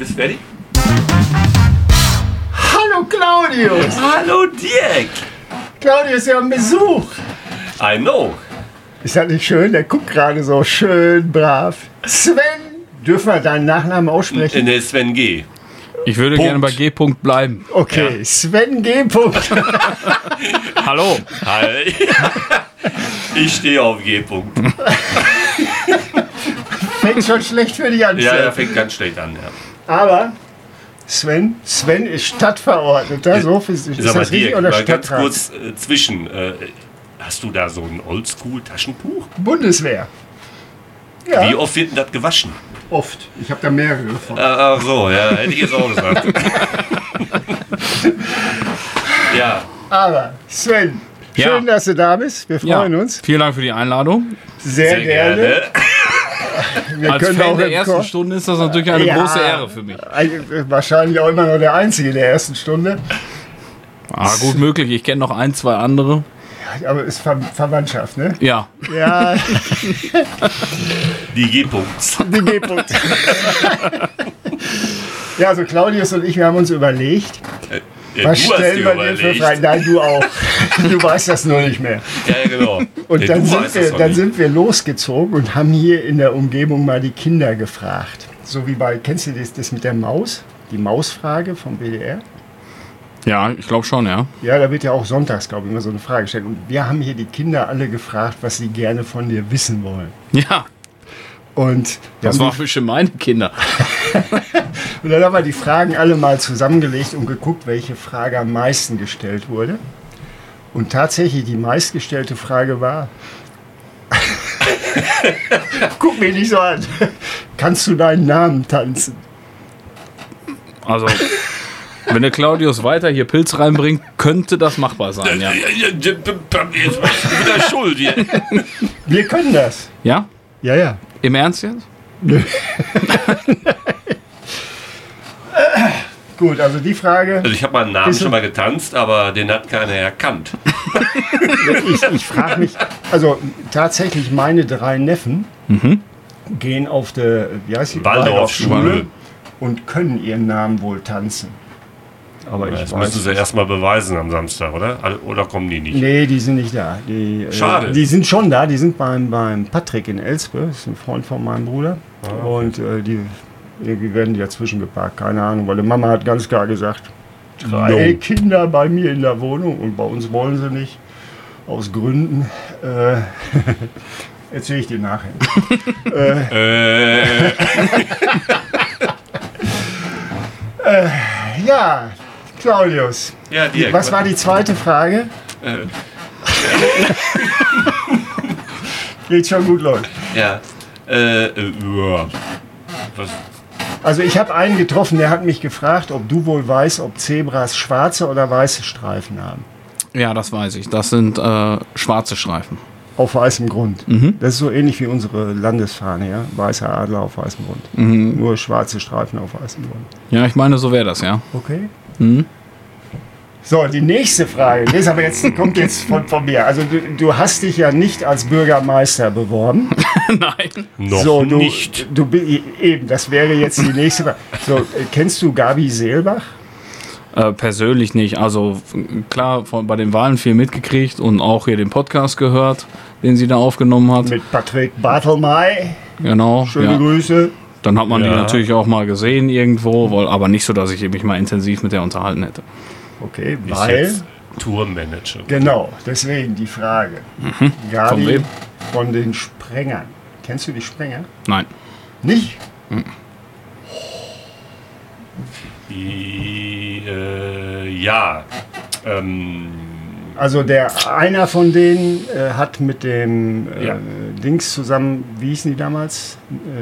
Bist du fertig? Hallo Claudius! Hallo Dirk! Claudius, wir haben Besuch. I know. Ist das nicht schön? Der guckt gerade so schön brav. Sven, dürfen wir deinen Nachnamen aussprechen? Der Sven G. Ich würde Punkt. gerne bei G. -Punkt bleiben. Okay, ja. Sven G. Hallo. Hi. Ich stehe auf G. -Punkt. Fängt schon schlecht für dich an. Ja, er fängt ganz schlecht an. Ja. Aber Sven ist Stadtverordneter. So ist Sag das mal, richtig Dirk, oder mal ganz Stadtrat? kurz zwischen. Hast du da so ein Oldschool-Taschentuch? Bundeswehr. Ja, Wie oft wird denn das gewaschen? oft. Ich habe da mehrere davon. Ach so, ja, hätte ich jetzt auch gesagt. Ja, Aber Sven, Ja. schön, dass du da bist. Wir freuen uns. Vielen Dank für die Einladung. Sehr, gerne. Wir Als können Fan auch der im ersten Chor- Stunde ist das natürlich eine Ja. große Ehre für mich. Wahrscheinlich auch immer noch der Einzige in der ersten Stunde. Gut möglich. Ich kenne noch 1, 2 andere. Aber ist Verwandtschaft, ne? Ja. Ja, die G-Punkts. die G-Punkt. Ja, also Claudius und ich, wir haben uns überlegt, Ja, was du hast stellen dir wir dir für überlegt. Fragen? Nein, du auch. Du weißt das nur nicht mehr. Ja, genau. Und Ja, dann, du weißt das sind, doch wir, dann nicht. sind wir losgezogen und haben hier in der Umgebung mal die Kinder gefragt. So wie kennst du das mit der Maus? Die Mausfrage vom WDR? Ja, ich glaube schon, ja. Ja, da wird ja auch sonntags, glaube ich, immer so eine Frage gestellt. Und wir haben hier die Kinder alle gefragt, was sie gerne von dir wissen wollen. Ja, Und, das war für meine Kinder. und dann haben wir die Fragen alle mal zusammengelegt und geguckt, welche Frage am meisten gestellt wurde. Und tatsächlich die meistgestellte Frage war, guck mich nicht so an, kannst du deinen Namen tanzen? Also, wenn der Claudius weiter hier Pilz reinbringt, könnte das machbar sein, ja. Jetzt bist du wieder schuld hier. Wir können das. Ja? Ja, ja. Im Ernst jetzt? Gut, also die Frage, Also ich habe meinen Namen Bist du- schon mal getanzt, aber den hat keiner erkannt. ich frage mich, also tatsächlich meine 3 Neffen gehen auf der, wie heißt die? Waldorfschule. Und können ihren Namen wohl tanzen. Aber ich Das weiß müssen sie erstmal beweisen am Samstag, oder? Oder kommen die nicht? Nee, die sind nicht da. Schade. Die sind schon da. Die sind beim Patrick in Elspe. Das ist ein Freund von meinem Bruder. Und irgendwie werden die dazwischen geparkt. Keine Ahnung, weil die Mama hat ganz klar gesagt, 3 Kinder bei mir in der Wohnung und bei uns wollen sie nicht. Aus Gründen. Erzähle ich dir nachher. Ja, Claudius. Ja, Dirk. Was war die zweite Frage? Geht schon gut, Leute. Ja. Was? Also ich habe einen getroffen, der hat mich gefragt, ob du wohl weißt, ob Zebras schwarze oder weiße Streifen haben. Ja, das weiß ich. Das sind schwarze Streifen. Auf weißem Grund. Das ist so ähnlich wie unsere Landesfahne, ja? Weißer Adler auf weißem Grund. Nur schwarze Streifen auf weißem Grund. Ja, ich meine, so wäre das, ja. Okay. So, die nächste Frage, die kommt jetzt von mir. Also du hast dich ja nicht als Bürgermeister beworben. Nein. Noch So, nicht. Eben, das wäre jetzt die nächste Frage. So, kennst du Gabi Seelbach? Persönlich nicht. Also klar, bei den Wahlen viel mitgekriegt und auch hier den Podcast gehört, den sie da aufgenommen hat. Mit Patrick Bartelmey. Genau. Schöne Ja. Grüße. Dann hat man die Ja. natürlich auch mal gesehen irgendwo, aber nicht so, dass ich mich mal intensiv mit der unterhalten hätte. Okay, Ist weil... jetzt Tourmanager. Genau, deswegen die Frage. Von Gabi wem? von den Sprengern. Kennst du die Sprenger? Nein. Nicht? Ja. Also einer von denen hat mit dem Ja. Dings zusammen, wie hießen die damals?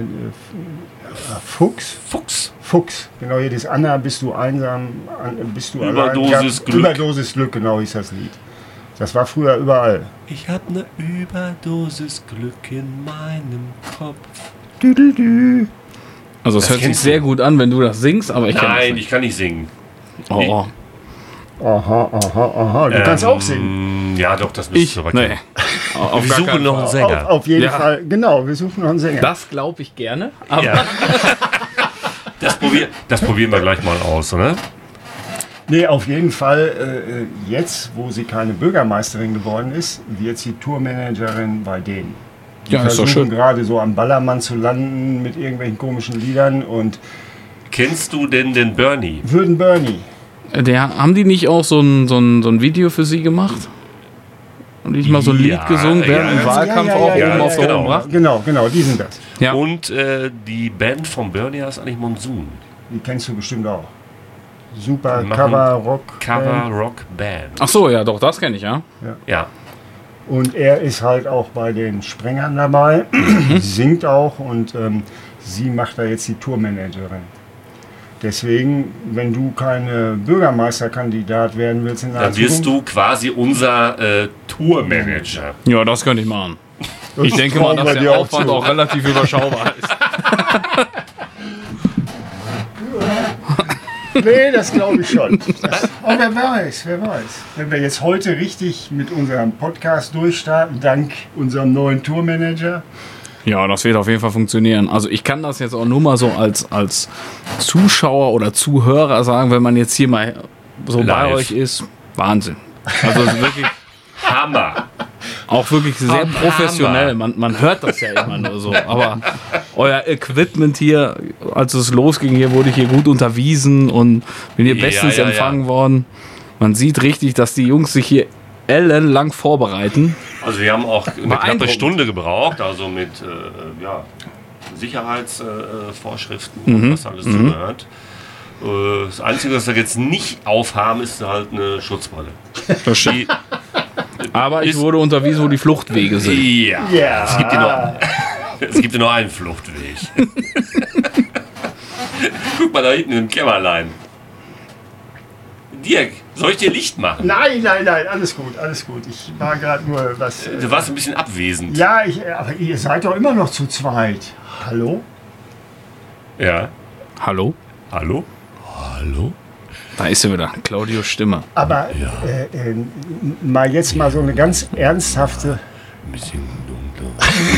Fuchs? Fuchs, genau, hier das Anna, bist du einsam, bist du Überdosis allein. Glück. Überdosis Glück, genau hieß das Lied. Das war früher überall. Ich habe eine Überdosis Glück in meinem Kopf. Also es Das hört sich kennst sehr du. gut an, wenn du das singst, aber ich kenne das Nein, nicht. ich kann nicht singen. Oh. Aha. Du kannst auch singen. Ja, doch, das Ich? müsste aber Nee. kennen. Auf Wir gar suchen keinen noch Fall. einen Sänger. Auf jeden Ja. Fall, genau, wir suchen noch einen Sänger. Das glaube ich gerne. Aber Ja. Das das probieren wir gleich mal aus, oder? Nee, auf jeden Fall, jetzt, wo sie keine Bürgermeisterin geworden ist, wird sie Tourmanagerin bei denen. Die Ja, ist doch versuchen schön. gerade so am Ballermann zu landen mit irgendwelchen komischen Liedern und Kennst du denn den Bernie? würden Bernie. Haben die nicht auch so ein Video für sie gemacht? Und nicht mal so ein Lied Ja, gesungen, während ja. im Wahlkampf auch ja, oben auf der genau. Pracht? Genau, die sind das. Ja. Und die Band von Bernie heißt eigentlich Monsoon. Die kennst du bestimmt auch. Super Die machen Cover-Rock. Cover-Rock-Band. Ach so, ja, doch, das kenne ich, ja. Ja. Und er ist halt auch bei den Sprengern dabei, singt auch und sie macht da jetzt die Tourmanagerin. Deswegen, wenn du keine Bürgermeisterkandidat werden willst in der Dann wirst du quasi unser Tourmanager. Ja, das könnte ich machen. Ich denke mal, dass der Aufwand auch relativ überschaubar ist. Nee, das glaube ich schon. Aber wer weiß. Wenn wir jetzt heute richtig mit unserem Podcast durchstarten, dank unserem neuen Tourmanager. Ja, das wird auf jeden Fall funktionieren. Also ich kann das jetzt auch nur mal so als Zuschauer oder Zuhörer sagen, wenn man jetzt hier mal so bei Live. euch ist. Wahnsinn. Also wirklich, Hammer. auch wirklich sehr Hammer. professionell. Man hört das ja immer nur so. Aber euer Equipment hier, als es losging, hier wurde ich hier gut unterwiesen und bin hier Ja, bestens ja, empfangen worden. Man sieht richtig, dass die Jungs sich hier ellenlang vorbereiten. Also wir haben auch eine knappe Beeindruckend. Stunde gebraucht, also mit Sicherheitsvorschriften, was alles zugehört. Das Einzige, was wir jetzt nicht aufhaben, ist halt eine Schutzbrille. Die, Aber ich Ist- wurde unterwiesen, wo die Fluchtwege sind. ja, Ja. es gibt ja nur einen Fluchtweg. Guck mal da hinten im Kämmerlein. Dirk, soll ich dir Licht machen? Nein, alles gut. Ich war gerade nur was. Du warst ein bisschen abwesend. Ja, aber ihr seid doch immer noch zu zweit. Hallo? Ja. Hallo? Hallo? Hallo? Da ist sie wieder, Claudios Stimme. Aber mal jetzt mal so eine ganz ernsthafte. Ein bisschen dunkler.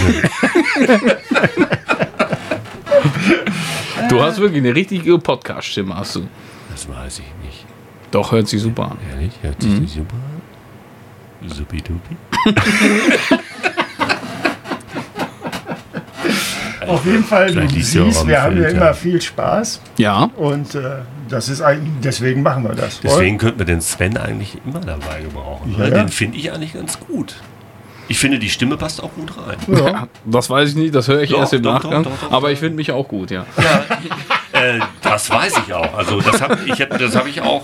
Du hast wirklich eine richtige Podcast-Stimme, hast du. Das weiß ich nicht. Doch, hört sich super an. Ehrlich? Hört sich das super an? Supi-dupi? Auf jeden Fall, du Vielleicht liegt's ja auch siehst, am wir haben ja Filter. immer viel Spaß. Ja, Und das ist eigentlich, deswegen machen wir das. Deswegen könnten wir den Sven eigentlich immer dabei gebrauchen. Ja, oder? ja. Den finde ich eigentlich ganz gut. Ich finde, die Stimme passt auch gut rein. Ja. das weiß ich nicht, das höre ich Doch, erst im doch, Nachgang. doch, Aber ich finde mich auch gut, ja. Das weiß ich auch. Also das habe ich auch.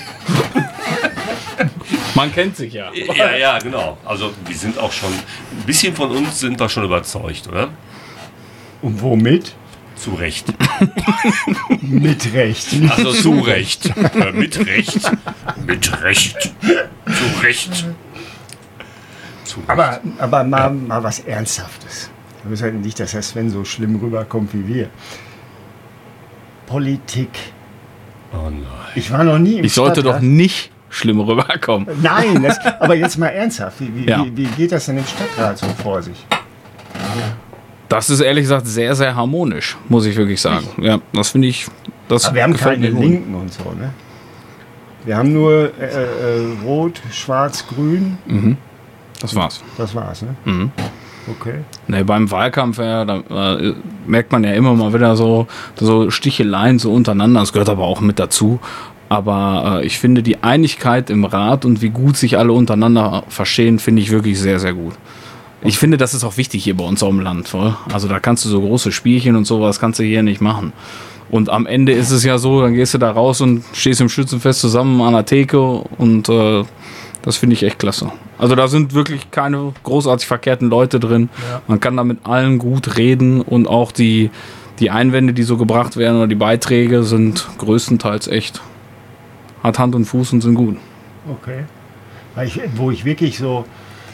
Man kennt sich ja. Ja, genau. Also wir sind auch schon, ein bisschen von uns sind wir schon überzeugt, oder? Und womit? Zu Recht. Mit Recht. Also zu Recht. Mit Recht. Mit Recht. Zu Recht. Zu Recht. Aber mal was Ernsthaftes. Wir müssen halt nicht, dass Herr Sven so schlimm rüberkommt wie wir. Politik. Oh nein. Ich war noch nie im Ich sollte doch Stadtrat. nicht schlimm rüberkommen. Nein, aber jetzt mal ernsthaft. Ja. Wie geht das denn im Stadtrat so vor sich? Das ist ehrlich gesagt sehr, sehr harmonisch, muss ich wirklich sagen. Ja, das finde ich. Das Aber wir haben gefällt keine mir gut. Linken und so, ne? Wir haben nur Rot, Schwarz, Grün. Das war's. Das war's, ne? Okay. Ne, beim Wahlkampf da merkt man ja immer mal wieder so Sticheleien so untereinander. Das gehört aber auch mit dazu. Aber ich finde die Einigkeit im Rat und wie gut sich alle untereinander verstehen, finde ich wirklich sehr, sehr gut. Ich finde, das ist auch wichtig hier bei uns auf dem Land. Voll. Also da kannst du so große Spielchen und sowas kannst du hier nicht machen. Und am Ende ist es ja so, dann gehst du da raus und stehst im Schützenfest zusammen an der Theke und das finde ich echt klasse. Also da sind wirklich keine großartig verkehrten Leute drin. Ja. Man kann da mit allen gut reden und auch die Einwände, die so gebracht werden oder die Beiträge sind größtenteils echt. Hat Hand und Fuß und sind gut. Okay. Wo ich wirklich so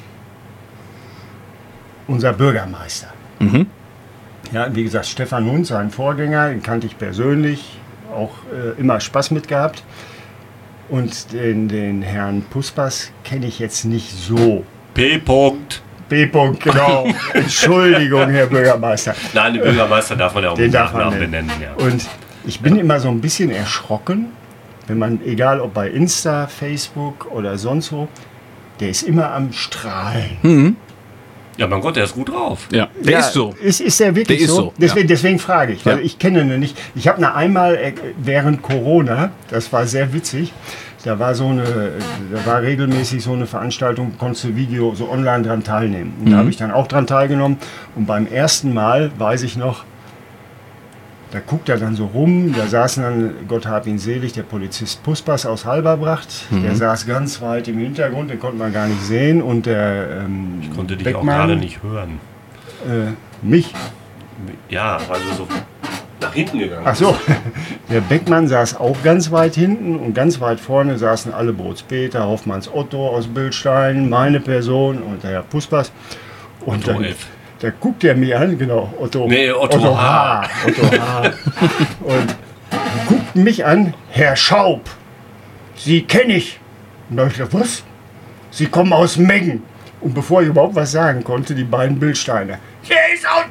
unser Bürgermeister. Ja, wie gesagt, Stefan Hund, sein Vorgänger, den kannte ich persönlich, auch immer Spaß mit gehabt. Und den Herrn Puspas kenne ich jetzt nicht so. P-Punkt. B-Punkt, genau. Entschuldigung, Herr Bürgermeister. Nein, den Bürgermeister darf man ja auch Den mit darf man Nachnamen nennen. benennen. Ja. Und Ich bin immer so ein bisschen erschrocken, wenn man, egal ob bei Insta, Facebook oder sonst wo, der ist immer am Strahlen. Ja, mein Gott, der ist gut drauf. Ja, der ist so. Ist der wirklich Der ist so? so, Deswegen frage ich, weil Ja. ich kenne ihn nicht. Ich habe einmal während Corona, das war sehr witzig, da war regelmäßig so eine Veranstaltung, konntest du Video so online dran teilnehmen. Und da habe ich dann auch dran teilgenommen. Und beim ersten Mal, weiß ich noch, da guckt er dann so rum, da saßen dann, Gott hab ihn selig, der Polizist Puspas aus Halberbracht, der saß ganz weit im Hintergrund, den konnte man gar nicht sehen und der Ich konnte dich Beckmann, auch gerade nicht hören. Mich. Ja, weil du so nach hinten gegangen Ach so, der Beckmann saß auch ganz weit hinten und ganz weit vorne saßen alle Bootspeter, Hoffmanns Otto aus Bildstein, meine Person und der Herr Puspas. Und Otto dann, F. da guckt er mir an, genau, Otto Otto H. Otto H. Und guckt mich an, Herr Schaub, Sie kenne ich. Und da hab ich gedacht, was? Sie kommen aus Mengen. Und bevor ich überhaupt was sagen konnte, die beiden Bildsteine. Der ist aus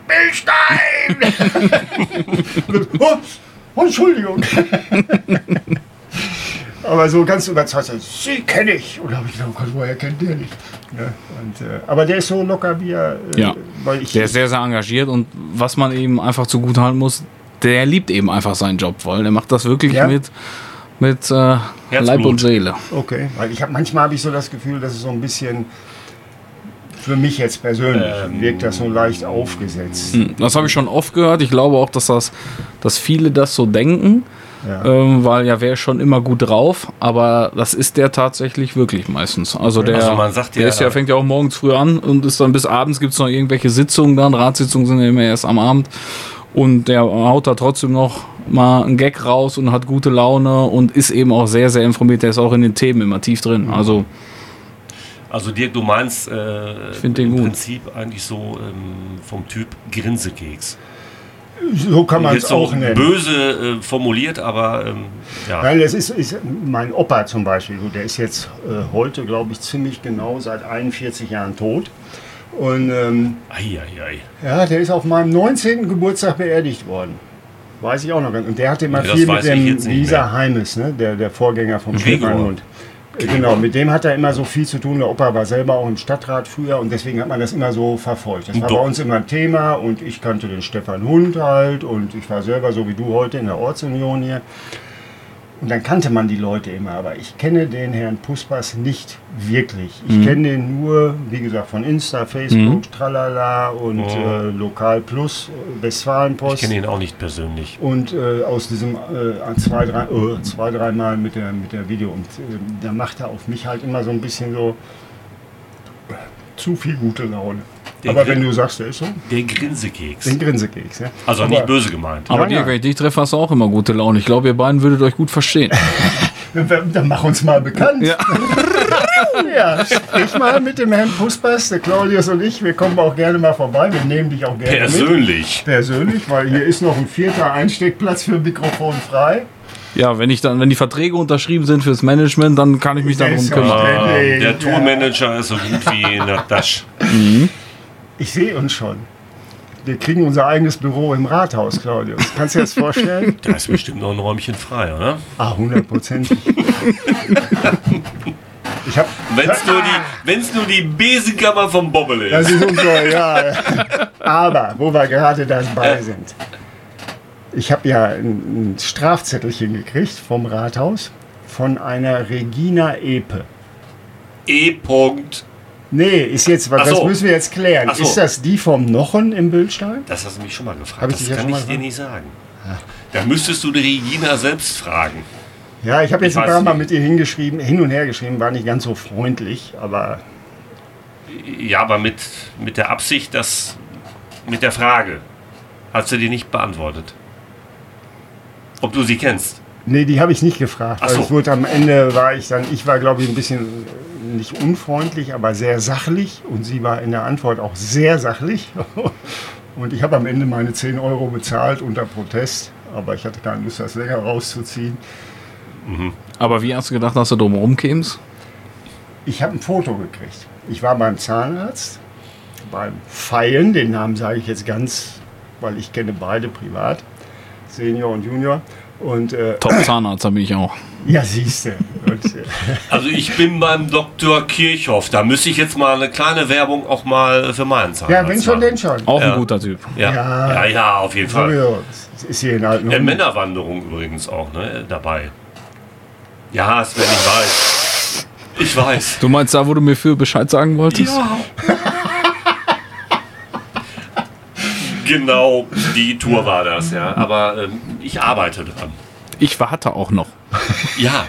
Bildstein! Oh, Entschuldigung. Aber so ganz überzeugt, Sie kenne ich. Und da habe ich gedacht, oh Gott, woher kennt der nicht? Ja, und, aber der ist so locker wie er. Ja. Weil ich, Der ist sehr, sehr engagiert und was man eben einfach zugutehalten muss, der liebt eben einfach seinen Job, weil er macht das wirklich Ja. mit Leib und Seele. Okay, weil manchmal habe ich so das Gefühl, dass es so ein bisschen, für mich jetzt persönlich, wirkt das so leicht aufgesetzt. Das habe ich schon oft gehört. Ich glaube auch, dass viele das so denken, Ja. weil ja wäre schon immer gut drauf, aber das ist der tatsächlich wirklich meistens. Also der, Also man sagt der ja- ist ja, fängt ja auch morgens früh an und ist dann bis abends, gibt es noch irgendwelche Sitzungen dann, Ratssitzungen sind ja immer erst am Abend und der haut da trotzdem noch mal einen Gag raus und hat gute Laune und ist eben auch sehr, sehr informiert. Der ist auch in den Themen immer tief drin. Also Also Dirk, du meinst find den im gut. Prinzip eigentlich so vom Typ Grinsekeks. So kann man es Jetzt so auch nennen. böse formuliert, aber ja. Weil es ist mein Opa zum Beispiel, der ist jetzt heute, glaube ich, ziemlich genau seit 41 Jahren tot. Und Eieiei. ja, der ist auf meinem 19. Geburtstag beerdigt worden. Weiß ich auch noch ganz. Und der hatte immer Ja, das viel mit weiß ich dem jetzt nicht Lisa mehr. Heimes, ne? der Vorgänger vom Gregor. Stefan Hund. Genau, mit dem hat er immer so viel zu tun. Der Opa war selber auch im Stadtrat früher und deswegen hat man das immer so verfolgt. Das war bei Doch. uns immer ein Thema und ich kannte den Stefan Hund halt und ich war selber so wie du heute in der Ortsunion hier. Und dann kannte man die Leute immer, aber ich kenne den Herrn Puspas nicht wirklich. Ich kenne den nur, wie gesagt, von Insta, Facebook, Tralala und Lokal Plus, Westfalenpost. Ich kenne ihn auch nicht persönlich. Und aus diesem zwei, dreimal mit der Video. Und da macht er auf mich halt immer so ein bisschen so zu viel gute Laune. Der Aber Grin- wenn du sagst, der ist so, Der Grinsekeks. den Grinsekeks. Ja. Also Aber nicht böse gemeint. aber Ja, Dirk, ja. wenn ich dich treffe, hast du auch immer gute Laune. Ich glaube, ihr beiden würdet euch gut verstehen. Dann mach uns mal bekannt. Ja. Ja, sprich mal mit dem Herrn Puspas, der Claudius und ich. Wir kommen auch gerne mal vorbei. Wir nehmen dich auch gerne mit. Persönlich. Persönlich, weil hier ist noch ein 4. Einsteckplatz für Mikrofon frei. Ja, wenn die Verträge unterschrieben sind fürs Management, dann kann ich mich darum kümmern. Selbstverständlich. Der Tourmanager ist so gut wie in der Tasche. Ich sehe uns schon. Wir kriegen unser eigenes Büro im Rathaus, Claudius. Kannst du dir das vorstellen? Da ist bestimmt noch ein Räumchen frei, oder? 100%. Ich habe Wenn's nur die Besenkammer vom Bobbel Das ist. ist unser, ja. Aber, wo wir gerade dabei sind. Ich habe ja ein Strafzettelchen gekriegt vom Rathaus von einer Regina Epe. E-Punkt. Nee, ist jetzt, Ach das so. müssen wir jetzt klären. Ach so. Ist das die vom Nochen im Bildstein? Das hast du mich schon mal gefragt. Hab ich Das dich ja kann schon mal ich dir gefragt? nicht sagen. Da müsstest du die Regina selbst fragen. Ja, ich habe jetzt Ich ein weiß paar Mal nicht. mit ihr hin und her geschrieben, war nicht ganz so freundlich, aber Ja, aber mit der Absicht, mit der Frage, hat sie dir nicht beantwortet. Ob du sie kennst. nee, die habe ich nicht gefragt. Ach Also so. es wurde am Ende, ich war glaube ich ein bisschen nicht unfreundlich, aber sehr sachlich und sie war in der Antwort auch sehr sachlich. Und ich habe am Ende meine 10 Euro bezahlt unter Protest, aber ich hatte keine Lust, das länger rauszuziehen. Aber wie hast du gedacht, dass du drum rumkämst? Ich habe ein Foto gekriegt. Ich war beim Zahnarzt, beim Feien, den Namen sage ich jetzt ganz, weil ich kenne beide privat. Senior und Junior. Und, Top-Zahnarzt, da bin ich auch. ja, siehst du. Also ich bin beim Dr. Kirchhoff. Da müsste ich jetzt mal eine kleine Werbung auch mal für meinen Zahnarzt Ja, wenn schon, machen. denn schon. Auch Ja. ein guter Typ. Ja, auf jeden Fall. Sowieso. Das ist hier in alten Männerwanderung übrigens auch dabei. Ja, Sven, ich weiß. Ich weiß. Du meinst da, wo du mir für Bescheid sagen wolltest? Ja. Genau, die Tour war das, ja. Aber ich arbeite dran. Ich warte auch noch. Ja.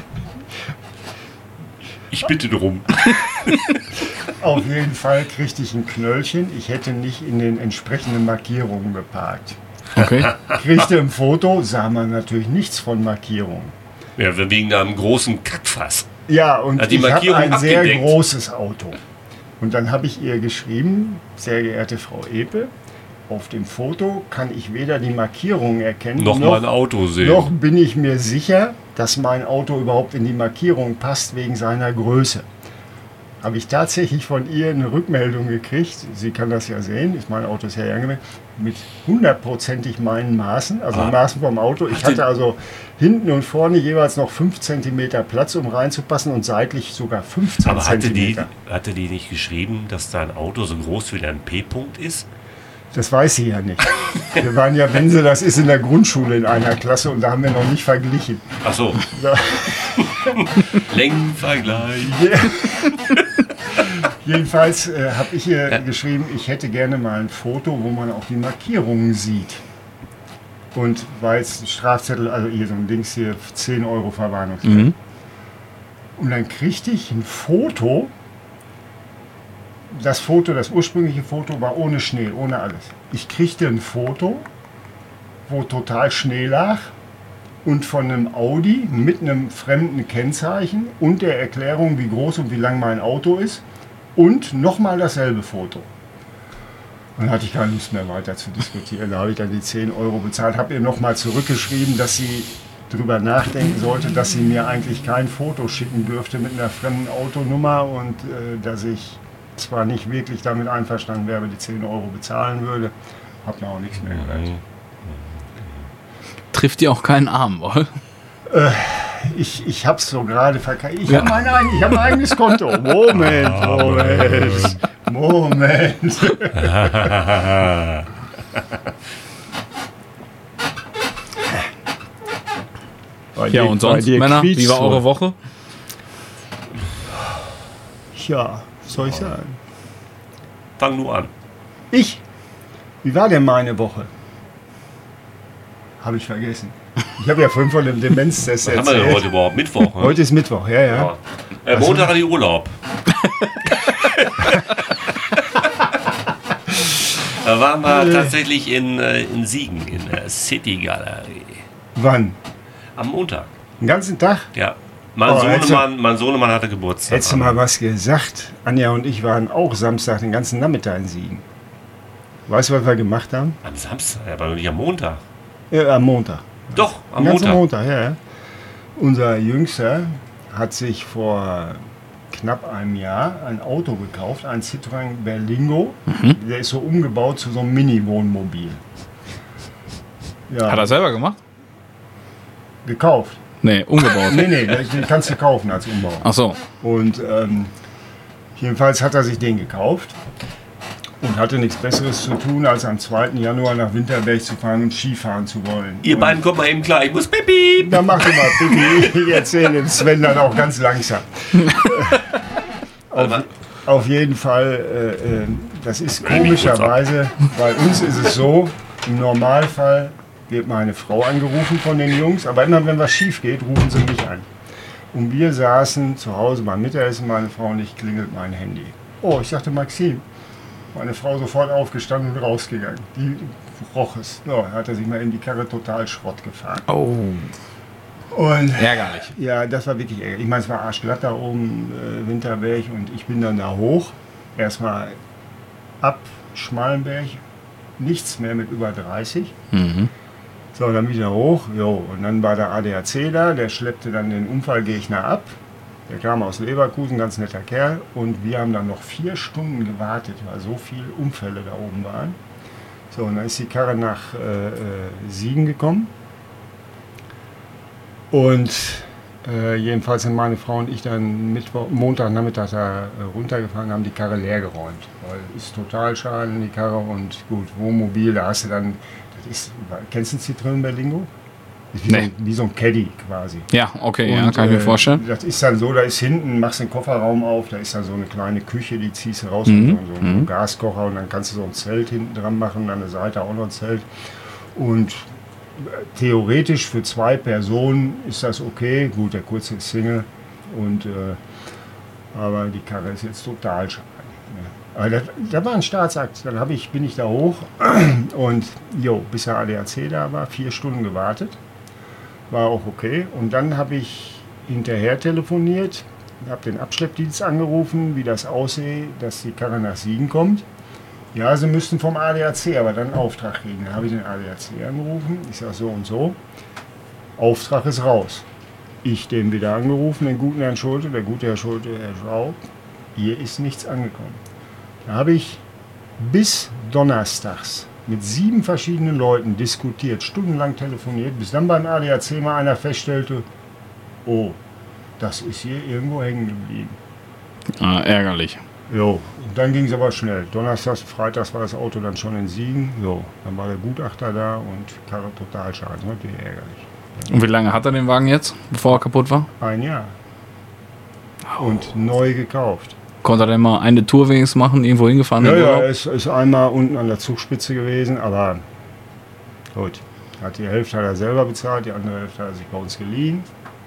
Ich bitte drum. Auf jeden Fall kriegte ich ein Knöllchen. Ich hätte nicht in den entsprechenden Markierungen geparkt. Okay. Kriegte ein Foto, sah man natürlich nichts von Markierungen. Ja, wegen einem großen Kackfass. Ja, und Hat die ich habe Markierung ein sehr abgedeckt. großes Auto. Und dann habe ich ihr geschrieben, sehr geehrte Frau Epe, auf dem Foto kann ich weder die Markierungen erkennen, Noch mein Auto sehen. noch bin ich mir sicher, dass mein Auto überhaupt in die Markierung passt wegen seiner Größe. Habe ich tatsächlich von ihr eine Rückmeldung gekriegt, sie kann das ja sehen, mein Auto ist ja angemeldet, mit 100%ig meinen Maßen, also Maßen vom Auto. Ich hatte also hinten und vorne jeweils noch 5 cm Platz, um reinzupassen und seitlich sogar 15 Aber hatte cm. die nicht geschrieben, dass dein Auto so groß wie dein P-Punkt ist? Das weiß sie ja nicht. Wir waren ja, wenn sie das ist, in der Grundschule in einer Klasse und da haben wir noch nicht verglichen. Ach so. Da, Längenvergleich. jedenfalls habe ich ihr geschrieben, ich hätte gerne mal ein Foto, wo man auch die Markierungen sieht. Und weil es ein Strafzettel, also hier so ein Dings hier, 10 Euro Verwarnungsgeld. Und dann kriegte ich ein Foto. Das ursprüngliche Foto war ohne Schnee, ohne alles. Ich kriegte ein Foto, wo total Schnee lag und von einem Audi mit einem fremden Kennzeichen und der Erklärung, wie groß und wie lang mein Auto ist und nochmal dasselbe Foto. Und dann hatte ich keine Lust mehr weiter zu diskutieren. Da habe ich dann die 10 Euro bezahlt, habe ihr nochmal zurückgeschrieben, dass sie darüber nachdenken sollte, dass sie mir eigentlich kein Foto schicken dürfte mit einer fremden Autonummer und dass ich zwar nicht wirklich damit einverstanden wäre, aber die 10 Euro bezahlen würde, habe mir auch nichts mehr gehört. Trifft dir auch keinen Arm, wohl? Ich habe es so gerade verkauft. Ich habe hab ein eigenes Konto. Moment. Ja, und sonst, Männer, wie war eure Woche? Ja, was soll ich sagen? Fang nur an. Wie war denn meine Woche? Habe ich vergessen. Ich habe ja vorhin von dem Demenztest Was haben wir denn erzählt. heute überhaupt? Mittwoch? Ne? Heute ist Mittwoch, ja. Ja. Montag hatte ich Urlaub. Da waren wir tatsächlich in Siegen, in der City Galerie. Wann? Am Montag. Den ganzen Tag? Ja. Mein Sohnemann hatte Geburtstag. Hättest du mal was gesagt? Anja und ich waren auch Samstag den ganzen Nachmittag in Siegen. Weißt du, was wir gemacht haben? Am Samstag, aber nicht am Montag. Am Montag. Doch, am Den ganzen Montag. Montag, ja. Unser Jüngster hat sich vor knapp einem Jahr ein Auto gekauft, ein Citroën Berlingo. Der ist so umgebaut zu so einem Mini-Wohnmobil. Ja, Hat er selber gemacht? gekauft. Nee, umgebaut. Nee, den kannst du kaufen als Umbau. Ach so. Und jedenfalls hat er sich den gekauft und hatte nichts Besseres zu tun, als am 2. Januar nach Winterberg zu fahren und Skifahren zu wollen. Ihr beiden kommt mal eben klar, ich muss pipi. Dann mach du mal Pipi. Ich erzähle dem Sven dann auch ganz langsam. Auf jeden Fall, das ist komischerweise, bei uns ist es so, im Normalfall wird meine Frau angerufen von den Jungs, aber immer wenn was schief geht, rufen sie mich an. Und wir saßen zu Hause beim Mittagessen, meine Frau und ich, klingelt mein Handy. Oh, ich sagte Maxim. Meine Frau sofort aufgestanden und rausgegangen. Die roch es. So, hat er sich mal in die Karre total Schrott gefahren. Oh. Und Ärgerlich. ja, das war wirklich ärgerlich. Ich meine, es war arschglatt da oben, Winterberg, und ich bin dann da hoch. Erstmal ab Schmalenberg, nichts mehr mit über 30. So, dann wieder hoch. Jo, und dann war der ADAC da, der schleppte dann den Unfallgegner ab. Der kam aus Leverkusen, ganz netter Kerl. Und wir haben dann noch 4 Stunden gewartet, weil so viele Unfälle da oben waren. So, und dann ist die Karre nach Siegen gekommen. Und jedenfalls sind meine Frau und ich dann Montagnachmittag da runtergefahren, haben die Karre leer geräumt. Weil ist total schade in die Karre und gut, Wohnmobil, da hast du dann, kennst du ein Citroën Berlingo? Ist wie so ein Caddy quasi. Ja, okay, Und, ja, kann ich mir vorstellen. Das ist dann so, da ist hinten, machst den Kofferraum auf, da ist dann so eine kleine Küche, die ziehst du raus, so ein Gaskocher und dann kannst du so ein Zelt hinten dran machen, an der Seite auch noch ein Zelt. Und theoretisch für 2 Personen ist das okay. Gut, der Kurze ist Single, aber die Karre ist jetzt total schade. Aber das war ein Staatsakt. Dann bin ich da hoch und bis der ADAC da war, 4 Stunden gewartet. War auch okay. Und dann habe ich hinterher telefoniert, habe den Abschleppdienst angerufen, wie das aussieht, dass die Karre nach Siegen kommt. Ja, sie müssten vom ADAC aber dann einen Auftrag kriegen. Dann habe ich den ADAC angerufen. Ich sage so und so. Auftrag ist raus. Ich den wieder angerufen, den guten Herrn Schulte. Der gute Herr Schulte, Herr Schraub, hier ist nichts angekommen. Da habe ich bis donnerstags mit 7 verschiedenen Leuten diskutiert, stundenlang telefoniert, bis dann beim ADAC mal einer feststellte, oh, das ist hier irgendwo hängen geblieben. Ah, ärgerlich. Jo, und dann ging es aber schnell. Donnerstags, freitags war das Auto dann schon in Siegen. Jo, dann war der Gutachter da und Karre total schade. Natürlich ärgerlich. Und wie lange hat er den Wagen jetzt, bevor er kaputt war? 1 Jahr. Und neu gekauft. Konnte er denn mal eine Tour wenigstens machen, irgendwo hingefahren? Ja, es ist einmal unten an der Zugspitze gewesen, aber gut. Die Hälfte hat er selber bezahlt, die andere Hälfte hat er sich bei uns geliehen.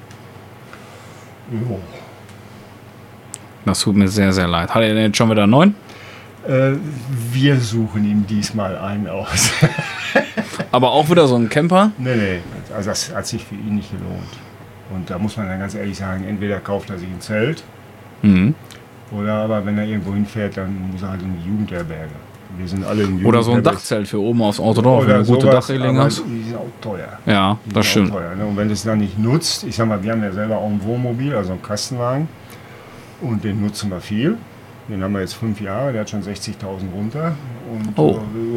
Jo. Das tut mir sehr, sehr leid. Hat er denn jetzt schon wieder einen neuen? Wir suchen ihm diesmal einen aus. Aber auch wieder so ein Camper? Nee, also das hat sich für ihn nicht gelohnt. Und da muss man dann ganz ehrlich sagen, entweder kauft er sich ein Zelt, oder aber wenn er irgendwo hinfährt, dann muss er halt in die Jugendherberge. Wir sind alle in Jugendherberge. Oder so ein Dachzelt für oben aufs Auto drauf, wenn du eine gute Dachreling hast. Die sind auch teuer. Ja, das stimmt. Teuer, ne? Und wenn du es dann nicht nutzt, ich sag mal, wir haben ja selber auch ein Wohnmobil, also einen Kastenwagen. Und den nutzen wir viel. Den haben wir jetzt 5 Jahre, der hat schon 60.000 runter. Und,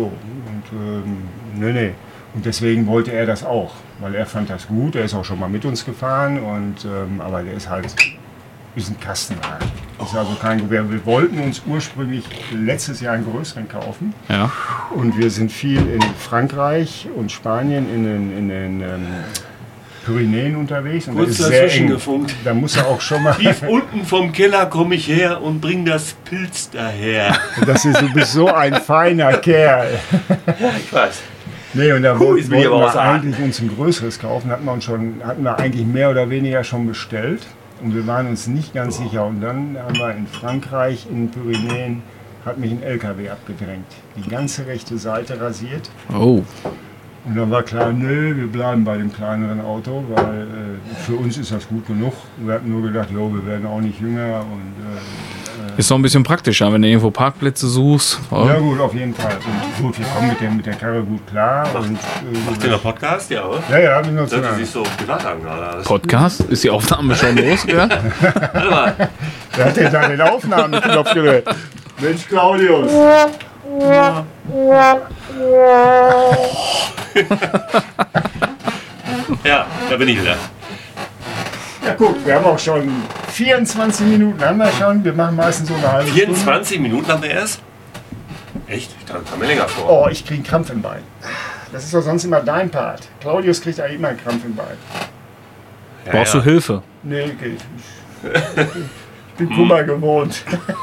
nee. Und deswegen wollte er das auch, weil er fand das gut. Er ist auch schon mal mit uns gefahren, aber der ist halt ein Kastenwagen. Ist also kein Gewehr. Wir wollten uns ursprünglich letztes Jahr einen größeren kaufen. Ja. Und wir sind viel in Frankreich und Spanien in den Pyrenäen unterwegs. Und Kurz das ist sehr eng. gefunkt. Da muss er auch schon mal... Tief unten vom Keller komme ich her und bring das Pilz daher. Du bist so ein feiner Kerl. Ja, ich weiß. Nee, und da Ist mir aber wollten auch wir sagen. eigentlich uns ein größeres kaufen. Hatten wir eigentlich mehr oder weniger schon bestellt. Und wir waren uns nicht ganz sicher. Und dann haben wir in Frankreich, in den Pyrenäen, hat mich ein LKW abgedrängt. Die ganze rechte Seite rasiert. Oh. Und dann war klar, nö, wir bleiben bei dem kleineren Auto, weil für uns ist das gut genug. Wir hatten nur gedacht, wir werden auch nicht jünger. Und, Ist doch ein bisschen praktischer, wenn du irgendwo Parkplätze suchst. ja gut, auf jeden Fall. Und gut, wir kommen mit der Karre gut klar. Macht ihr noch Podcast? Ja, oder? Ja, wir nutzen Sollte sich so privat an gerade alles. Podcast? Ist die Aufnahme schon los? Ja? Warte mal. Wer hat denn da den Aufnahmeknopf gedrückt? Mensch, Claudius. Ja, da bin ich wieder. Ja, guck, wir haben auch schon 24 Minuten haben wir schon. Wir machen meistens so eine halbe 24 Minuten haben wir erst? Echt? Da kam mir länger vor. Stunde. Oh, ich kriege einen Krampf im Bein. Das ist doch sonst immer dein Part. Claudius kriegt eigentlich immer einen Krampf im Bein. Ja, Brauchst du Hilfe? Nee, geht nicht. Ich bin Kummer gewohnt.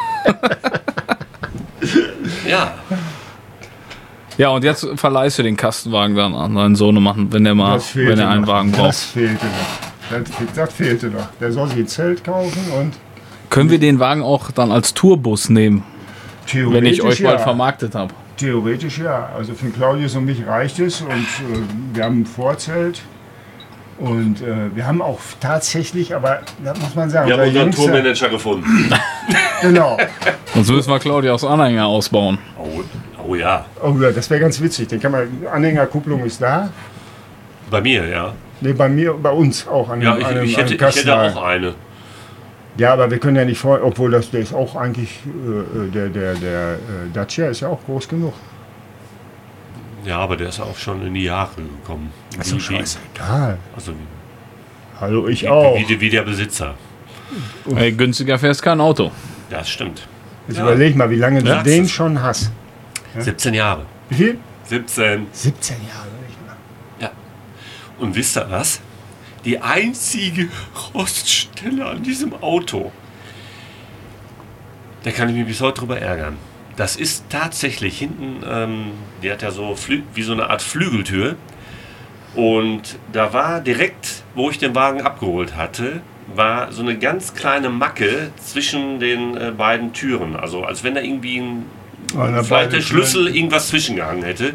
Ja. Ja, und jetzt verleihst du den Kastenwagen dann an deinen Sohnemann, wenn er einen Wagen braucht. Das fehlte noch. Das fehlte noch. Der soll sich ein Zelt kaufen und Können wir den Wagen auch dann als Tourbus nehmen, theoretisch wenn ich euch bald ja. vermarktet habe? Theoretisch ja. Also für Claudius und mich reicht es. Und wir haben ein Vorzelt. Und wir haben auch tatsächlich, aber da muss man sagen, Wir haben unser unseren Jüngster- Tourmanager gefunden. Genau. Sonst müssen wir Claudias Anhänger ausbauen. Oh ja. Oh ja, das wäre ganz witzig. Den kann man, Anhängerkupplung ist da. Bei mir, ja. Nee, bei uns auch an Ja, einem ich hätte Kastenwagen. auch eine. Ja, aber wir können ja nicht vor, obwohl der ist auch eigentlich, der Dacia ist ja auch groß genug. Ja, aber der ist auch schon in die Jahre gekommen. Das ist doch scheißegal. Also, Hallo, ich auch. Wie der Besitzer. Ey, günstiger fährst kein Auto. Das stimmt. Jetzt überleg mal, wie lange Ja. du den schon hast. 17 Jahre. Wie viel? 17. 17 Jahre. Nicht mal. Ja. Und wisst ihr was? Die einzige Roststelle an diesem Auto, da kann ich mich bis heute drüber ärgern. Das ist tatsächlich hinten, die hat ja so wie so eine Art Flügeltür. Und da war direkt, wo ich den Wagen abgeholt hatte, war so eine ganz kleine Macke zwischen den beiden Türen. Also als wenn da irgendwie vielleicht der Schlüssel irgendwas zwischengehangen hätte.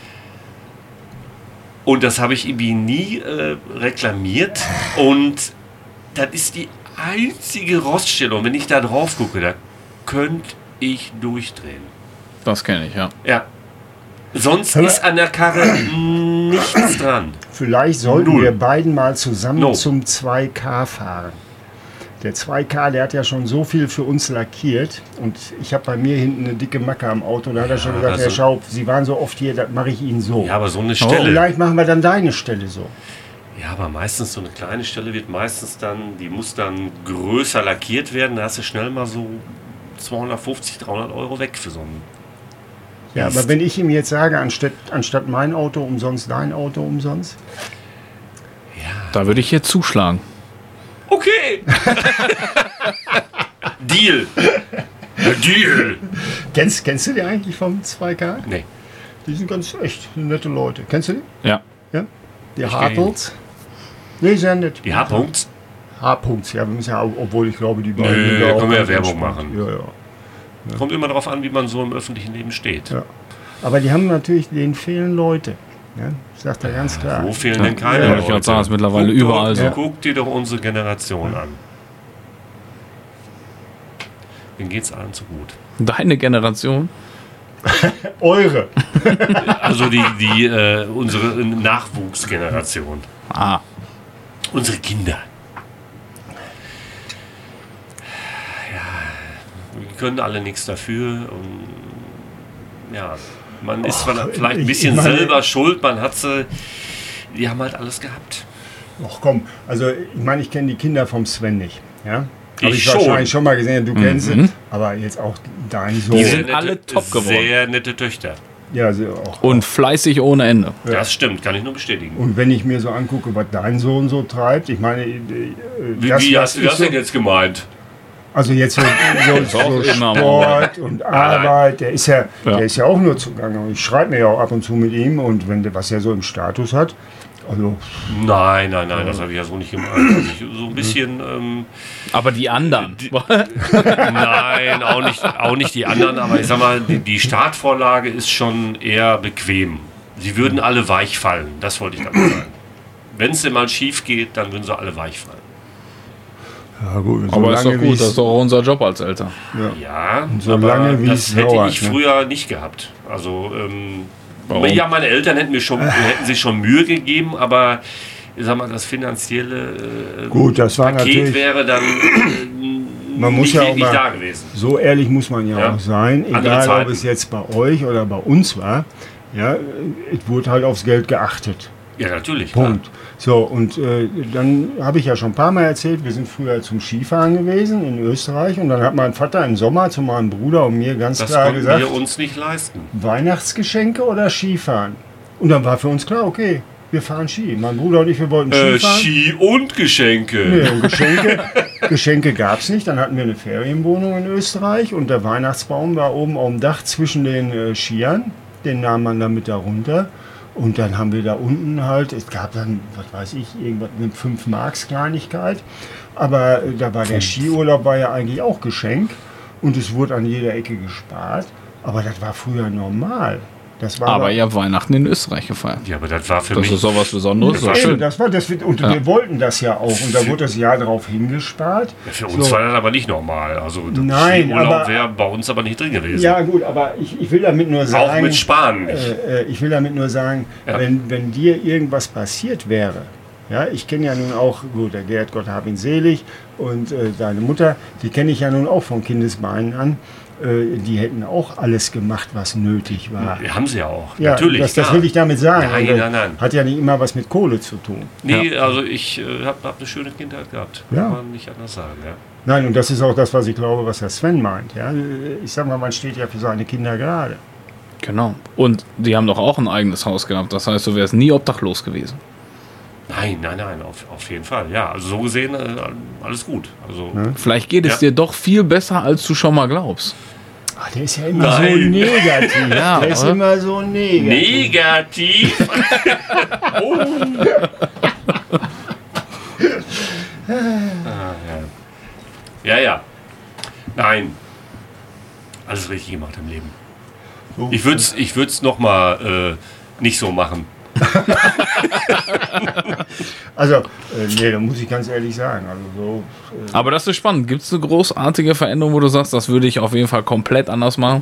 Und das habe ich irgendwie nie reklamiert. Und das ist die einzige Roststelle. Und wenn ich da drauf gucke, da könnte ich durchdrehen. Das kenne ich, ja. Ja. Sonst ist an der Karre nichts dran. Vielleicht sollten Null. wir beiden mal zusammen No. zum 2K fahren. Der 2K, der hat ja schon so viel für uns lackiert. Und ich habe bei mir hinten eine dicke Macke am Auto. Da hat er schon gesagt, also- Herr Schaub, Sie waren so oft hier, das mache ich Ihnen so. Ja, aber so eine Stelle. Vielleicht machen wir dann deine Stelle so. Ja, aber meistens so eine kleine Stelle wird meistens dann, die muss dann größer lackiert werden. Da hast du schnell mal so 250, 300 Euro weg für so einen. Ja, aber wenn ich ihm jetzt sage, anstatt mein Auto umsonst, dein Auto umsonst. Da würde ich jetzt zuschlagen. Okay! Deal! Deal! Kennst du die eigentlich vom 2K? Nee. Die sind ganz echt nette Leute. Kennst du die? Ja. Ja? Die Ich Hartels? Nee, sehr nett. Die H-Punkt? H-Punkt, ja, wir müssen ja, obwohl ich glaube, die beiden. Nö, sind da auch können wir ja ganz Werbung entspannt. machen. Ja, ja. Kommt immer darauf an, wie man so im öffentlichen Leben steht. Ja. Aber die haben natürlich, denen fehlen Leute. Ja? Sagt er ganz klar. Wo fehlen denn keine Ja, Leute? ich gerade sagen, ist mittlerweile Guck überall doch, so. Guck dir doch unsere Generation an. Denen geht's allen zu gut. Deine Generation? Eure. Also unsere Nachwuchsgeneration. Ah. Unsere Kinder. Ja, wir können alle nichts dafür. Und ja, man ist vielleicht ein bisschen ich meine- selber schuld. Man hat sie. Die haben halt alles gehabt. Ach komm, also ich meine, ich kenne die Kinder vom Sven nicht. Ja? Habe Ich ich schon. wahrscheinlich schon mal gesehen, du kennst sie. Aber jetzt auch dein Sohn. Die sind alle top geworden. Sehr nette Töchter. Ja, sie auch. Und fleißig ohne Ende. Das stimmt, kann ich nur bestätigen. Und wenn ich mir so angucke, was dein Sohn so treibt, ich meine, Wie hast du das denn jetzt gemeint? Also jetzt so Doch, immer mal. Sport und Arbeit, der ist ja auch nur zugange. Und ich schreibe mir ja auch ab und zu mit ihm und was er so im Status hat. Also Nein, das habe ich ja so nicht gemeint. Also so ein bisschen, Aber die anderen. nein, auch nicht die anderen, aber ich sag mal, die Startvorlage ist schon eher bequem. Sie würden alle weich fallen, das wollte ich damit sagen. Wenn es denn mal schief geht, dann würden sie alle weich fallen. ja gut, Aber ist doch wie gut, es- das ist doch auch unser Job als Eltern. Ja, solange aber wie das es hätte dauert, ich ne? früher nicht gehabt. Also, Warum? ja, meine Eltern hätten sich schon Mühe gegeben, aber ich sag mal, das finanzielle Gut, das war Paket natürlich- wäre dann Man muss nicht ja auch wirklich mal- da gewesen. So ehrlich muss man ja Ja. auch sein, Andere egal ob Zeiten. es jetzt bei euch oder bei uns war. Ja, es wurde halt aufs Geld geachtet. Ja, natürlich. Punkt. So, und dann habe ich ja schon ein paar Mal erzählt, wir sind früher zum Skifahren gewesen in Österreich und dann hat mein Vater im Sommer zu meinem Bruder und mir ganz Das klar konnten gesagt, wir uns nicht leisten. Weihnachtsgeschenke oder Skifahren? Und dann war für uns klar, okay, wir fahren Ski. Mein Bruder und ich, wir wollten Skifahren. Ski und Geschenke. Nee, und Geschenke gab es nicht. Dann hatten wir eine Ferienwohnung in Österreich und der Weihnachtsbaum war oben auf dem Dach zwischen den Skiern. Den nahm man dann mit da runter. Und dann haben wir da unten halt, es gab dann, was weiß ich, irgendwas mit 5 Marks Kleinigkeit. Aber da war der Skiurlaub war ja eigentlich auch Geschenk. Und es wurde an jeder Ecke gespart. Aber das war früher normal. Das war Aber ihr habt Weihnachten in Österreich gefeiert. Ja, aber das war für Das mich. ist doch was Besonderes. Das war Das ist Eben, schön. das war das, und wir wollten das ja auch. Und da wurde das Jahr drauf hingespart. Für uns So. war das aber nicht normal. Also Nein, Skiurlaub aber- wäre bei uns aber nicht drin gewesen. Ja gut, aber ich will damit nur Auch sagen, mit Sparen nicht. ich will damit nur sagen, Ja. wenn dir irgendwas passiert wäre, Ja, ich kenne ja nun auch, gut, der Gerd, Gott hab ihn selig, und deine Mutter, die kenne ich ja nun auch von Kindesbeinen an. Die hätten auch alles gemacht, was nötig war. Haben sie ja auch, Ja, natürlich. das klar. will ich damit sagen. Nein, Und nein, nein. Hat ja nicht immer was mit Kohle zu tun. Nee, also ich habe eine schöne Kindheit gehabt. Ja. Kann man nicht anders sagen, ja. Nein, und das ist auch das, was ich glaube, was der Sven meint. Ja? Ich sag mal, man steht ja für seine Kinder gerade. Genau. Und die haben doch auch ein eigenes Haus gehabt. Das heißt, du wärst nie obdachlos gewesen. Nein, auf jeden Fall. Ja, also so gesehen, alles gut. Also, Vielleicht geht es dir doch viel besser, als du schon mal glaubst. Ach, der ist ja immer Nein. so negativ. Ja, der ist oder? immer so negativ. Negativ. Oh. Ja. Nein. Alles richtig gemacht im Leben. So. Ich würd's noch mal nicht so machen. Also, nee, da muss ich ganz ehrlich sagen. Also so, Aber das ist spannend. Gibt es eine großartige Veränderung, wo du sagst, das würde ich auf jeden Fall komplett anders machen?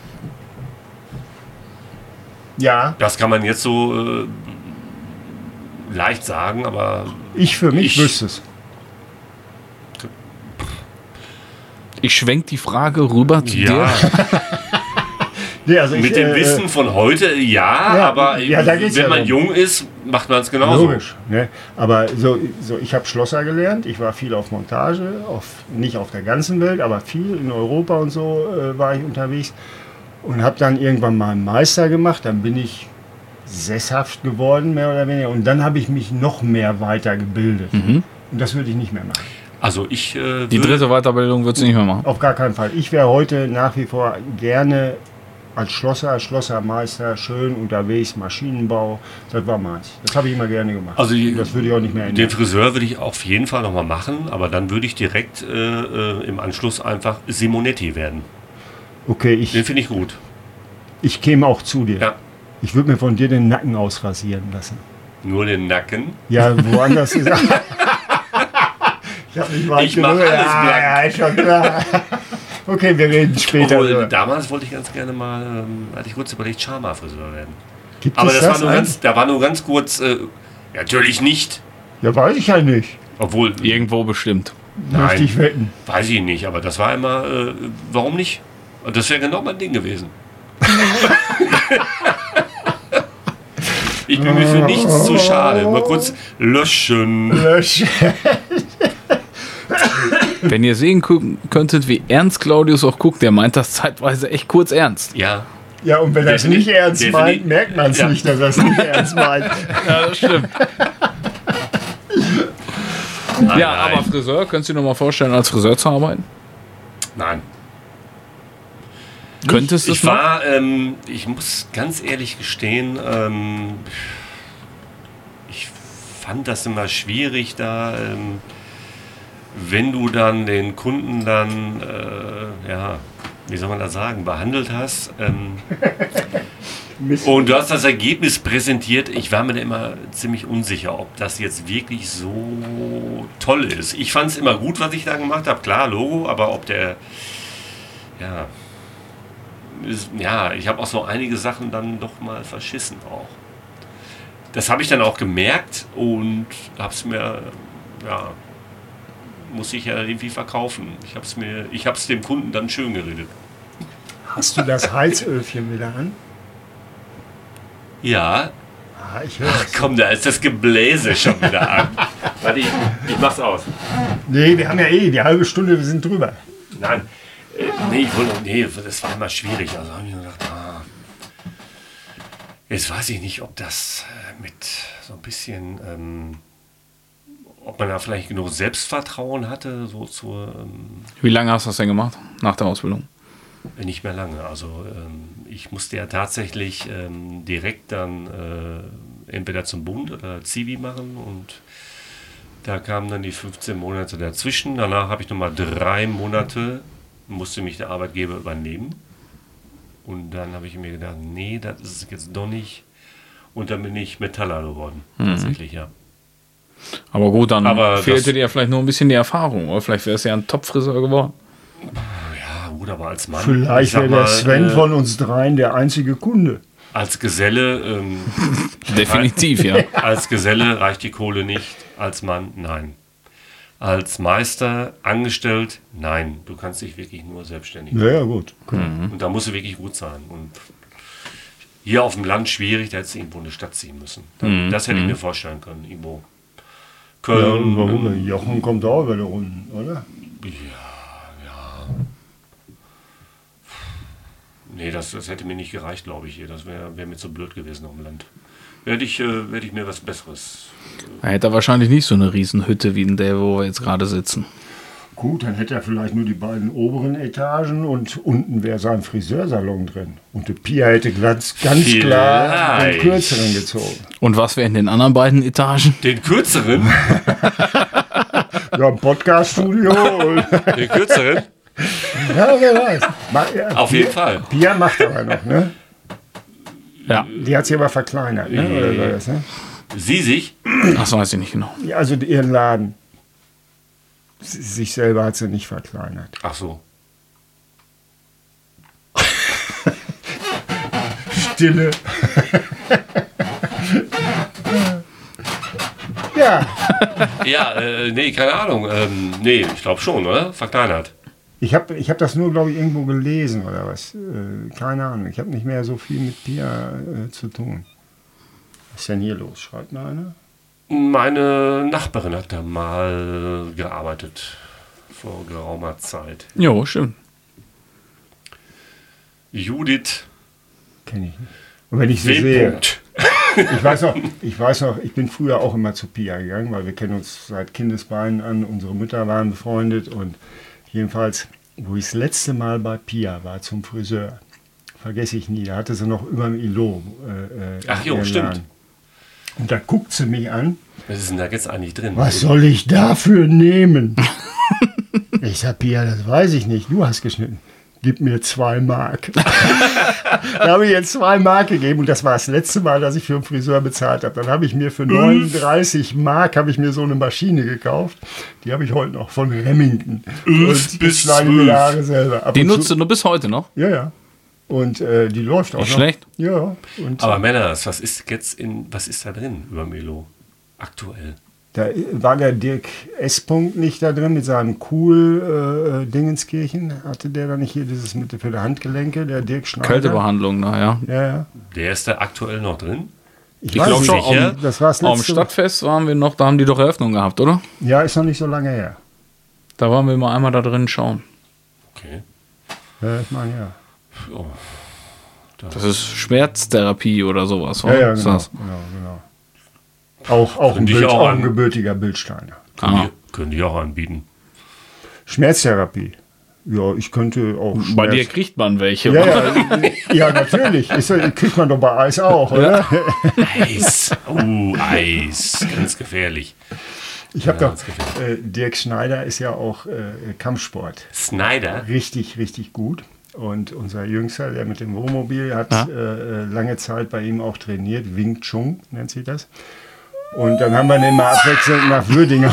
ja, Das kann man jetzt so leicht sagen, aber ich für mich Ich- wüsste es. Ich schwenk die Frage rüber zu ja, dir. Nee, also mit dem Wissen von heute, ja, aber ja, da geht's wenn ja man drum. jung ist, macht man es genauso. Logisch. Ne? Aber so, ich habe Schlosser gelernt. Ich war viel auf Montage, nicht auf der ganzen Welt, aber viel in Europa und so war ich unterwegs. Und habe dann irgendwann mal einen Meister gemacht. Dann bin ich sesshaft geworden, mehr oder weniger. Und dann habe ich mich noch mehr weitergebildet. Und das würde ich nicht mehr machen. Also ich Die würde- dritte Weiterbildung würdest du nicht mehr machen. Auf gar keinen Fall. Ich wäre heute nach wie vor gerne als Schlossermeister, schön unterwegs, Maschinenbau. Das war meins. Das habe ich immer gerne gemacht. Also das würde ich auch nicht mehr Den ändern. Friseur würde ich auf jeden Fall nochmal machen, aber dann würde ich direkt im Anschluss einfach Simonetti werden. Okay, Den finde ich gut. ich käme auch zu dir. Ja, Ich würde mir von dir den Nacken ausrasieren lassen. nur den Nacken. Ja, woanders ist. Ich habe nicht weit Ich mach genug. alles blank. Ja, ist schon klar. Okay, wir reden später. Obwohl, drüber. damals wollte ich ganz gerne mal, hatte ich kurz überlegt, Charma-Friseur werden. Gibt Aber es das war nur eigentlich? da war nur ganz kurz, natürlich nicht. Ja, weiß ich ja nicht. Obwohl, Irgendwo bestimmt. Möchte ich wetten. weiß ich nicht, aber das war immer, warum nicht? Und das wäre genau mein Ding gewesen. Ich bin mir für nichts zu schade. Mal kurz löschen. Wenn ihr sehen könntet, wie ernst Claudius auch guckt, der meint das zeitweise echt kurz ernst. Ja, Ja, und wenn er es Definitiv- nicht ernst definitiv- meint, merkt man es Ja. nicht, dass er es nicht ernst meint. Ja, das stimmt. nein, Ja, nein. aber Friseur, könntest du dir noch mal vorstellen, als Friseur zu arbeiten? Nein. Könntest du es Ich noch? war, ich muss ganz ehrlich gestehen, ich fand das immer schwierig da, wenn du dann den Kunden dann, ja, wie soll man das sagen, behandelt hast. Und du hast das Ergebnis präsentiert. Ich war mir da immer ziemlich unsicher, ob das jetzt wirklich so toll ist. Ich fand es immer gut, was ich da gemacht habe. Klar, Logo, aber ob der, ja, ja, ich habe auch so einige Sachen dann doch mal verschissen auch. Das habe ich dann auch gemerkt und habe es mir, ja, muss ich ja irgendwie verkaufen. Ich habe es dem Kunden dann schön geredet. Hast du das Heizölchen wieder an? Ja, Ah, ich höre es. komm, da ist das Gebläse schon wieder an. Warte, ich mach's aus. Nee, wir haben ja die halbe Stunde, wir sind drüber. Nein, nee, das war immer schwierig. Also habe ich mir gedacht, jetzt weiß ich nicht, ob das mit so ein bisschen, ob man da vielleicht genug Selbstvertrauen hatte, so zur, Wie lange hast du das denn gemacht nach der Ausbildung? nicht mehr lange. Also ich musste ja tatsächlich direkt dann entweder zum Bund oder Zivi machen und da kamen dann die 15 Monate dazwischen. Danach habe ich nochmal 3 Monate, musste mich der Arbeitgeber übernehmen. Und dann habe ich mir gedacht, nee, das ist jetzt doch nicht. Und dann bin ich Metaller geworden, tatsächlich, ja. Aber gut, dann Aber fehlte das- dir ja vielleicht nur ein bisschen die Erfahrung. Oder vielleicht wärst du ja ein Top-Friseur geworden. Ja, gut, aber als Mann. ich Vielleicht sag wäre der mal, Sven von uns dreien der einzige Kunde. Als Geselle, Definitiv, ja. als Geselle reicht die Kohle nicht. Als Mann, nein. Als Meister, angestellt, nein. Du kannst dich wirklich nur selbstständig machen. Ja, gut. Und da musst du wirklich gut sein. Und hier auf dem Land schwierig, da hättest du irgendwo in eine Stadt ziehen müssen. Das hätte ich mir vorstellen können, irgendwo. Ja, Köln. warum nicht? Jochen kommt auch über die Runden, oder? Ja. Nee, das hätte mir nicht gereicht, glaube ich. Das wär mir zu blöd gewesen auf dem Land. Werde ich mir was Besseres. Er hätte wahrscheinlich nicht so eine Riesen-Hütte wie in der, wo wir jetzt gerade sitzen. Gut, dann hätte er vielleicht nur die beiden oberen Etagen und unten wäre sein Friseursalon drin. Und der Pia hätte ganz klar den Vielleicht. kürzeren gezogen. Und was wären in den anderen beiden Etagen? Den kürzeren? Ja, ein Podcaststudio. und Den kürzeren? ja, wer weiß. Auf jeden Fall. Pia macht aber noch, ne? Ja. Die hat sich aber verkleinert, ne? Oder so das, ne? Sie sich? Das weiß ich nicht genau. Ja, also ihren Laden. Sich selber hat sie nicht verkleinert. Ach so. Stille. Ja, Ja, nee, keine Ahnung. Nee, ich glaube schon, oder? Verkleinert. ich hab das nur, glaube ich, irgendwo gelesen oder was. Keine Ahnung. Ich habe nicht mehr so viel mit Pia zu tun. Was ist denn hier los? Schreibt mal einer. Meine Nachbarin hat da mal gearbeitet. Vor geraumer Zeit. Jo, stimmt. Judith Kenne ich nicht. Und wenn ich sie sehe. W. Ich weiß noch, ich bin früher auch immer zu Pia gegangen, weil wir kennen uns seit Kindesbeinen an. Unsere Mütter waren befreundet und jedenfalls, wo ich das letzte Mal bei Pia war zum Friseur, vergesse ich nie, da hatte sie noch über dem Ilo. Ach jo, ihren stimmt. Laden. Und da guckt sie mich an, Was ist denn da jetzt eigentlich drin? was soll ich dafür nehmen? Ich sag, Pia, das weiß ich nicht, du hast geschnitten. Gib mir 2 Mark. Da habe ich jetzt 2 Mark gegeben und das war das letzte Mal, dass ich für einen Friseur bezahlt habe. Dann habe ich mir für 39 Mark habe ich mir so eine Maschine gekauft. Die habe ich heute noch von Remington. Und bis schneide mir die Haare selber. Ab Die und zu- nutzt du nur bis heute noch? Ja, ja. Und die läuft auch Nicht noch. schlecht. Ja. Und Aber Männers, was ist da drin über Melo? Aktuell. da war der Dirk S. nicht da drin mit seinem cool Dingenskirchen. Hatte der da nicht hier dieses Mittel für die Handgelenke, der Dirk Schneider? Kältebehandlung, naja. Ja, ja. Der ist da aktuell noch drin? Ich Ich glaube schon, sicher. Das war das Am letzte. Stadtfest waren wir noch, da haben die doch Eröffnung gehabt, oder? Ja, ist noch nicht so lange her. Da waren wir mal einmal da drin schauen. Okay. Ja, ich meine, ja. Oh. Das ist Schmerztherapie oder sowas. Ja, ja, Ist genau. das? genau. Auch ein, Könnte ich auch auch ein an- gebürtiger Bildsteiner. Ah. Können die auch anbieten. Schmerztherapie. Ja, ich könnte auch. Bei Schmerz- dir kriegt man welche. Ja, ja, natürlich. Kriegt man doch bei Eis auch, oder? Eis. Eis. Ganz gefährlich. Ich habe Ja, doch. Dirk Schneider ist ja auch Kampfsport. Snyder. Richtig, richtig gut. Und unser Jüngster, der mit dem Wohnmobil, hat lange Zeit bei ihm auch trainiert. Wing Chun nennt sich das. Und dann haben wir ihn immer abwechselnd nach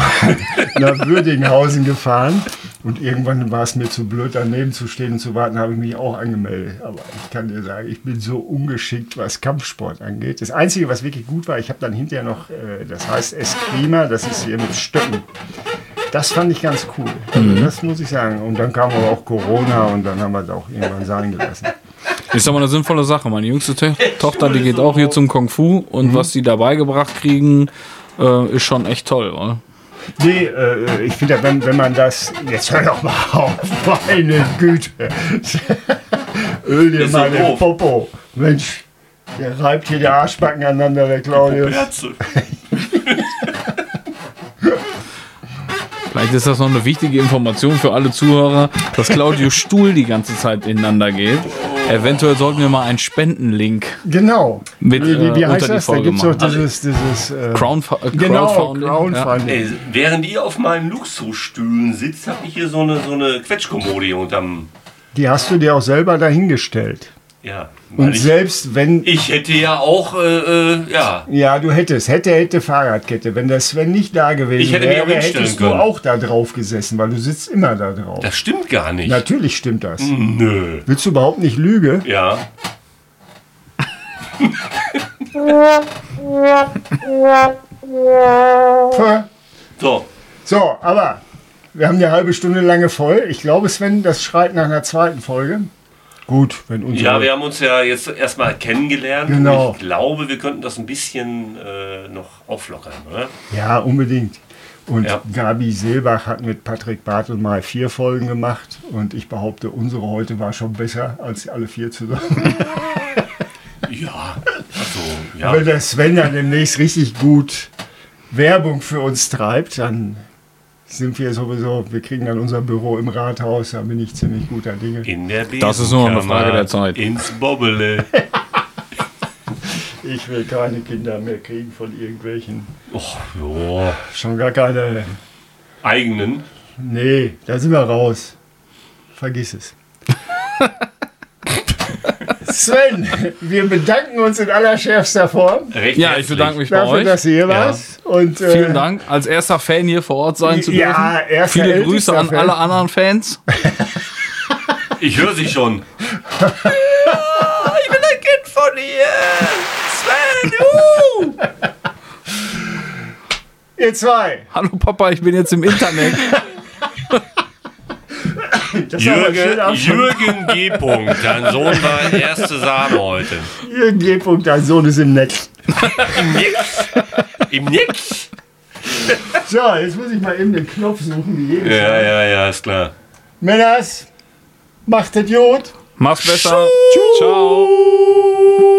Würdinghausen gefahren. Und irgendwann war es mir zu blöd, daneben zu stehen und zu warten, habe ich mich auch angemeldet. Aber ich kann dir sagen, ich bin so ungeschickt, was Kampfsport angeht. Das Einzige, was wirklich gut war, ich habe dann hinterher noch, das heißt Eskrima, das ist hier mit Stöcken. Das fand ich ganz cool. Also das muss ich sagen. Und dann kam aber auch Corona und dann haben wir es auch irgendwann sein gelassen. Ist aber eine sinnvolle Sache. Meine jüngste Tochter, die geht auch hier zum Kung Fu und was sie dabei gebracht kriegen, ist schon echt toll, oder? Nee, ich finde, wenn man das. Jetzt hör doch mal auf, meine Güte. Öl dir Ist so mal den doof. Popo. Mensch, der reibt hier die Arschbacken aneinander, der Claudius. Herze. Vielleicht ist das noch eine wichtige Information für alle Zuhörer, dass Claudius Stuhl die ganze Zeit ineinander geht. Eventuell sollten wir mal einen Spendenlink Genau. mit Wie heißt unter die das? Da Folge gibt es doch machen. dieses Crowdfunding. Crowdfunding. Ey, während ihr auf meinen Luxusstühlen sitzt, habe ich hier so eine Quetschkommode hier unterm. Die hast du dir auch selber dahingestellt. Ja. weil Und selbst wenn. ich hätte ja auch, ja. Ja, du hättest. Hätte Fahrradkette. Wenn der Sven nicht da gewesen Ich hätte mich auch wäre, hinstellen hättest du können. auch da drauf gesessen, weil du sitzt immer da drauf. Das stimmt gar nicht. Natürlich stimmt das. Nö. Willst du überhaupt nicht lügen? Ja. So. So, aber wir haben eine halbe Stunde lange voll. Ich glaube, Sven, das schreit nach einer zweiten Folge. Gut, wenn unsere... Ja, wir haben uns ja jetzt erstmal kennengelernt. Genau. Und ich glaube, wir könnten das ein bisschen noch auflockern, oder? Ja, unbedingt. Und Ja. Gabi Seelbach hat mit Patrick Bartel mal 4 Folgen gemacht. Und ich behaupte, unsere heute war schon besser als alle 4 zusammen. Ja, also, ja. Wenn der Sven dann demnächst richtig gut Werbung für uns treibt, dann sind wir sowieso, wir kriegen dann unser Büro im Rathaus, da bin ich ziemlich guter Dinge. In der Das ist nur eine Besenkammer Frage der Zeit. Ins Bobbele. Ich will keine Kinder mehr kriegen von irgendwelchen, Och, jo. schon gar keine, Eigenen. nee, da sind wir raus. Vergiss es. Sven, wir bedanken uns in allerschärfster Form Recht Ja, ich herzlich. bedanke mich bei dafür, euch. dass du hier warst. Und, Vielen Dank, als erster Fan hier vor Ort sein zu dürfen. Ja, erster Viele ältester Grüße an Fan. alle anderen Fans. Ich höre sie schon. Ich bin ein Kind von dir. Sven, Ihr zwei. Hallo Papa, ich bin jetzt im Internet. Das war mal schön Jürgen, Abschluss. Jürgen G. Punkt, dein Sohn war erste Sahne heute. Jürgen G. Punkt, dein Sohn ist im Netz. Im Nix. Im Nix. So, jetzt muss ich mal eben den Knopf suchen, wie jedes Ja, Mal. ja, ist klar. Männers, macht es gut. Mach's besser. Ciao.